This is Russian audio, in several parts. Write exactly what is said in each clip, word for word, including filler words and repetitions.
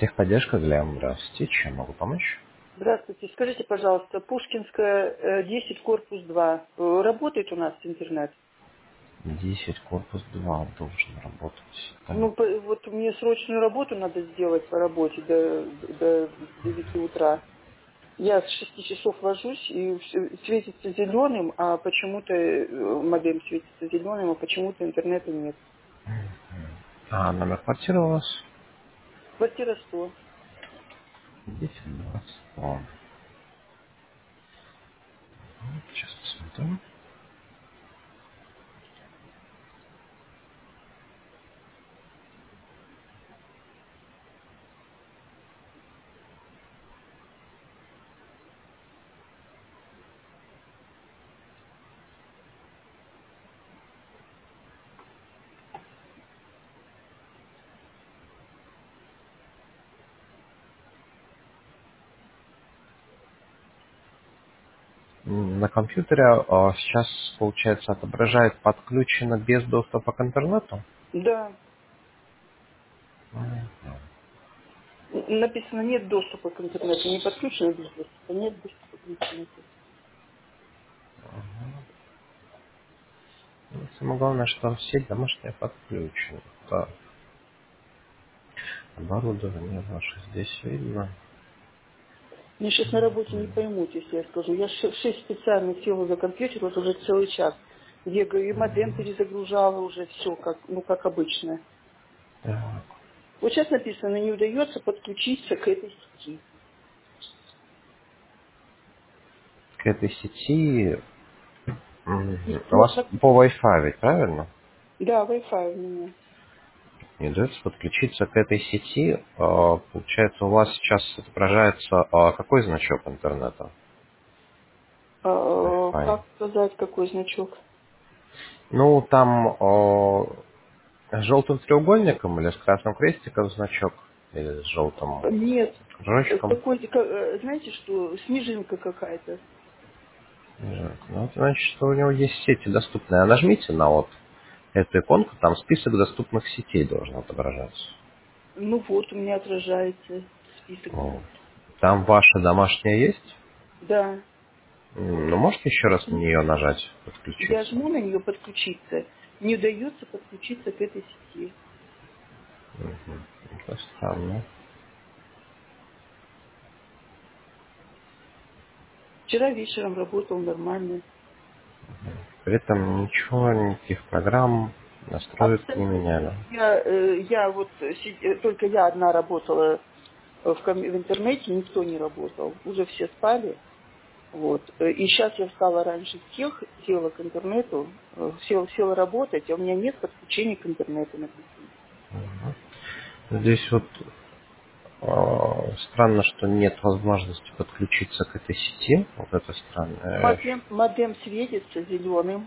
Техподдержка для здравствуйте. Чем могу помочь? Здравствуйте. Скажите, пожалуйста, Пушкинская, э, десять, корпус два. Э, Работает у нас интернет? десять, корпус два должен работать. Так. Ну, по- вот мне срочную работу надо сделать по работе до, до девяти утра. Я с шести часов ложусь, и всё светится зеленым, а почему-то э, модем светится зеленым, а почему-то интернета нет. А номер квартиры у вас? Квартира сто. десять, двадцать два. Сейчас посмотрим. М, На компьютере а, сейчас, получается, отображает подключено без доступа к интернету. Да. М, Н- Написано, нет доступа к интернету. Не подключено без доступа. Нет доступа к интернету. ну, Самое главное, что сеть домашняя подключена. Так, оборудование ваше здесь видно. Мне сейчас на работе не поймут, если я скажу. Я ш- шесть специально села за компьютер, вот уже целый час. Я говорю, и модем перезагружала уже все, как, ну, как обычно. Так, Вот сейчас написано, не удается подключиться к этой сети. к этой сети м, И у вас вот, по Wi-Fi, ведь, правильно? да, Wi-Fi у меня. Не удается подключиться к этой сети. А, Получается, у вас сейчас отображается а, какой значок интернета? А, Wi-Fi. как сказать, какой значок? Ну, там а, с желтым треугольником или с красным крестиком значок, или с желтым Нет, кружочком. какой-то, ка- э, знаете что, снежинка какая-то. Так, ну, это значит, что у него есть сети доступные. А нажмите на вот эту иконку, там список доступных сетей должен отображаться. Ну вот, у меня отражается список. Вот. Там ваша домашняя есть? Да. М, Ну, можете еще раз на нее нажать, Я подключиться? жму на нее подключиться. Не удается подключиться к этой сети. Мгм. Это странно. Вчера вечером работал нормально. При этом ничего, никаких программ, настроек не Абсолютно. меняли. Я, э, я вот си- э, только я одна работала в, ком- в интернете, никто не работал. Уже все спали. Вот. Э, И сейчас я встала раньше всех, села к интернету, э, села, села работать, а у меня нет подключения к интернету написано. Здесь вот э, странно, что нет возможности подключиться к этой сети. Вот это странно. Э, Модем, модем светится зеленым.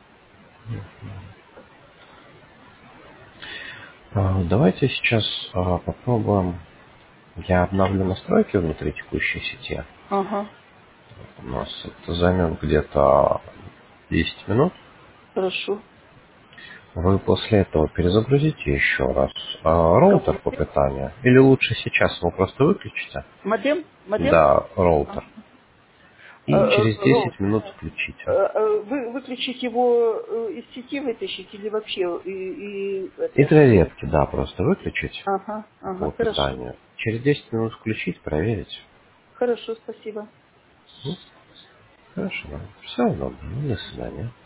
э, Давайте сейчас э, попробуем. Я обновлю настройки внутри текущей сети. Ага, У нас это займет где-то десять минут. хорошо. Вы после этого перезагрузите еще раз э, роутер Кого? по питанию. Или лучше сейчас его просто выключите. Модем? Модем? Да, роутер. Э, И э, через Роут. десять минут Э, включите. э, Вы выключить его э, из сети вытащить или вообще и, и И это? для ветки, да, просто выключить Ага, по ага, хорошо. питанию. Через десять минут включить, проверить. Хорошо, спасибо. Ну, хорошо. Все удобно. Ну, до свидания.